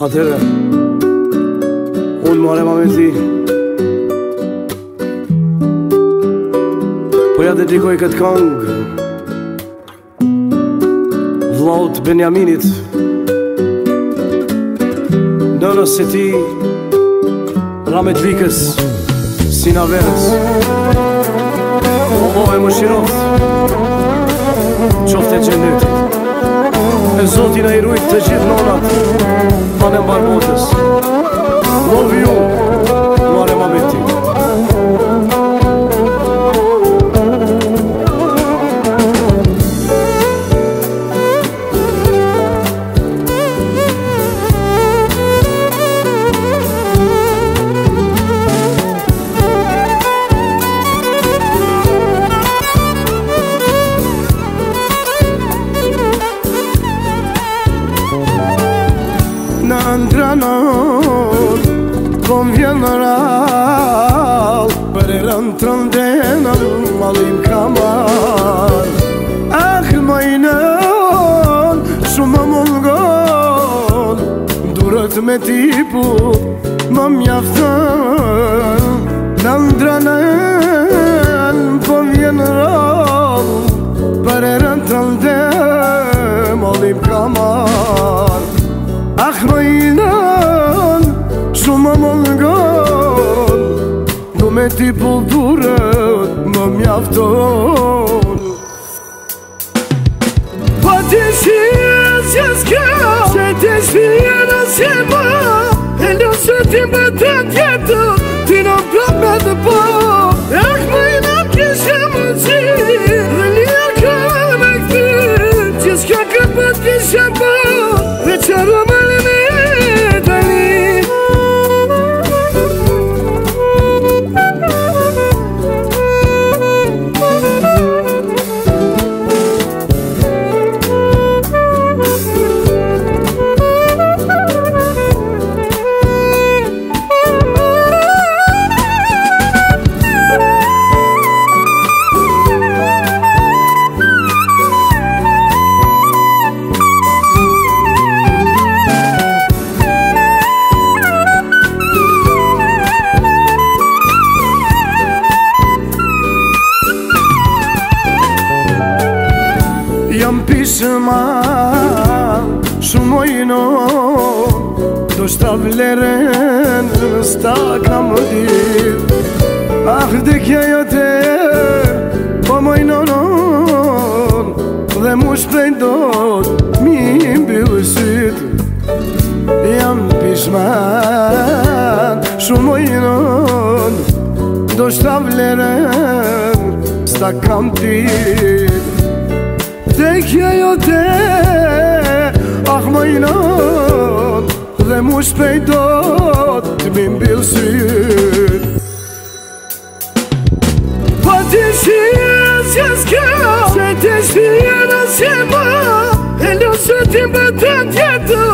Atëre, unë marema me ti, po ja dedikoj këtë këngë vllaut Benjaminit, nënës se ti, Ramet Vikës, Sina Verës, e më shiroft, qofte gjennetit, e Zotin e i rujt të gjithë nonat, panem barbotës. Love you, marema me ti. Në ndranon, po m'vjen në rall, për e rënë të rëndenën, malim ka marrë. Majnën, shumë më mungon, durët me tipu, më mjaftën. Në ndranon, po m'vjen në rall, për e rënë të rëndenën, malim ka marrë. Majnën, shumë më mungon, du me ti pullurët më mjafton. Po ti shirës që s'ka, që ti shpirës që ma, e lësë ti më të tjetë, ti në plot me të po. Majnën kishe më qirë, dhe lija ka me këtë, që s'ka këtë më t'kishe po, dhe qërë më jam pishman, shumë mojnon, do shta vlerën, s'ta kam dit. Vdekja jote, po mojnonon, dhe mu shpejt dot, mi mbyllë syt. Jam pishman, shumë mojnon, do shta vlerën, s'ta kam dit. Vdekja jote, majnon, dhe mu shpejt dot, t'mi mbyllë syt. Po ti shirës që s'ka, që ti shpirës që ma, e lësë ti më të tjetë,